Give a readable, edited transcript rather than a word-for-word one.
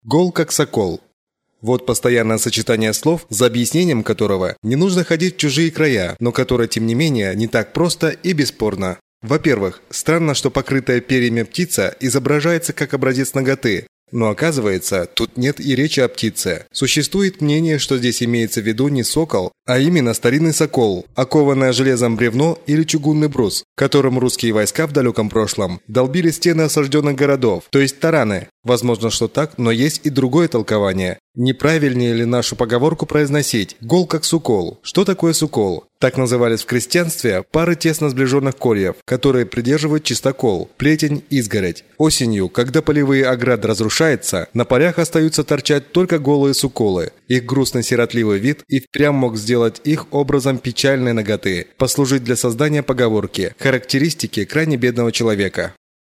Гол как сокол. Вот постоянное сочетание слов, за объяснением которого не нужно ходить в чужие края, но которое, тем не менее, не так просто и бесспорно. Во-первых, странно, что покрытая перьями птица изображается как образец наготы. Но оказывается, тут нет и речи о птице. Существует мнение, что здесь имеется в виду не сокол, а именно старинный сокол, окованное железом бревно или чугунный брус, которым русские войска в далеком прошлом долбили стены осажденных городов, то есть тараны. Возможно, что так, но есть и другое толкование. Неправильнее ли нашу поговорку произносить «гол как сукол»? Что такое сукол? Так назывались в крестьянстве пары тесно сближенных кольев, которые придерживают чистокол, плетень, изгородь. Осенью, когда полевые ограды разрушаются, на полях остаются торчать только голые суколы. Их грустный сиротливый вид и впрямь мог сделать их образом печальной наготы, послужить для создания поговорки, характеристики крайне бедного человека.